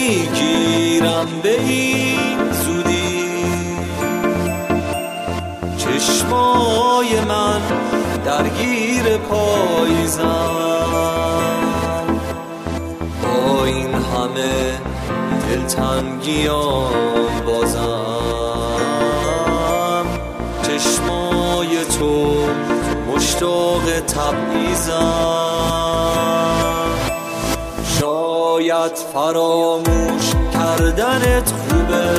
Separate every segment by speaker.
Speaker 1: میگیرم به این زودی، چشمای من درگیر پاییزن، با این همه دلتنگیام بازم چشمای تو مشتاق تبعیضم. شاید فراموش کردنت خوبه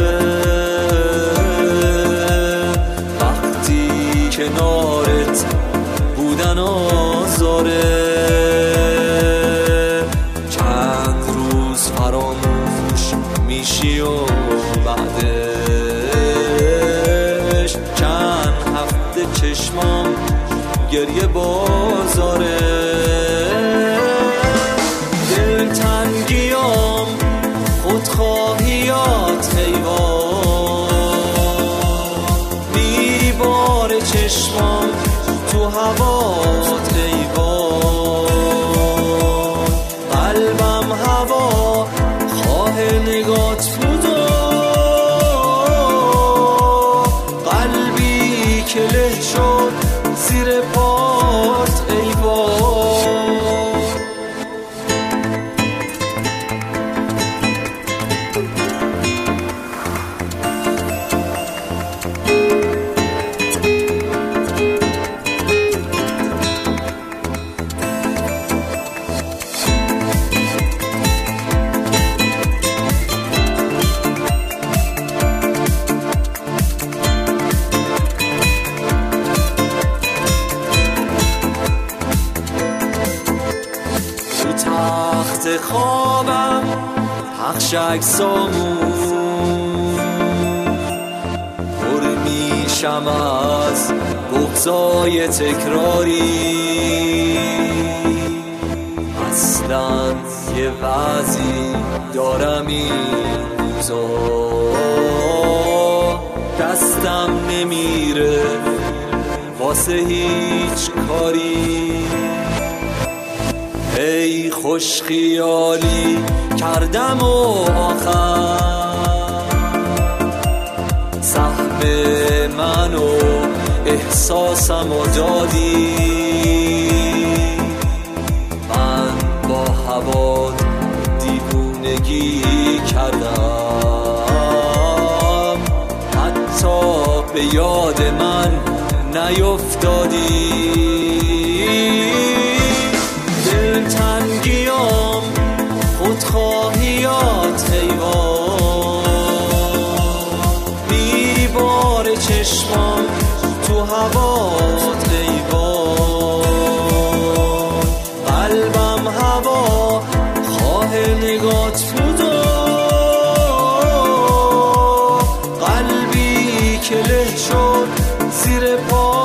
Speaker 1: وقتی کنارت بودن آزاره، چند روز فراموش میشی و بعدش چند هفته چشمام گریه بازاره. دلتنگیام خودخواهیات حیوان، میبار چشمام تو هوات حیوان، قلبم هوا خواه نگات بودا، قلبی که له شد زیر پات ایوان. تخت خوابم پخش عکسامون، پر میشم از بغضای تکراری، اصلا یه وضعی دارم این روزا، دستم نمیره واسه هیچ کاری. ای خوش خیالی کردم و آخر سهم من و احساسم و دادی، من با هوا دیوونگی کردم، حتی به یاد من نیفتادی. دلتنگیام خودخواهیات حیوان، میبار چشمام تو هوات حیوان، قلبم هوا خواه نگات بودا، قلبی که له شد زیر پا